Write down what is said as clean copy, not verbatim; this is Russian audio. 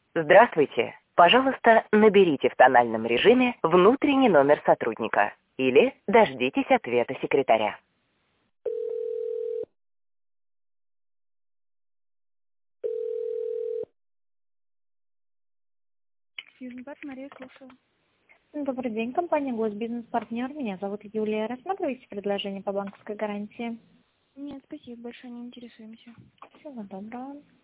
Здравствуйте. Пожалуйста, наберите в тональном режиме внутренний номер сотрудника или дождитесь ответа секретаря. Южный-Парк, Мария, слушаю. Добрый день, компания Госбизнес-партнер. Меня зовут Юлия. Рассматриваете предложение по банковской гарантии? Нет, спасибо большое, не интересуемся. Всего доброго.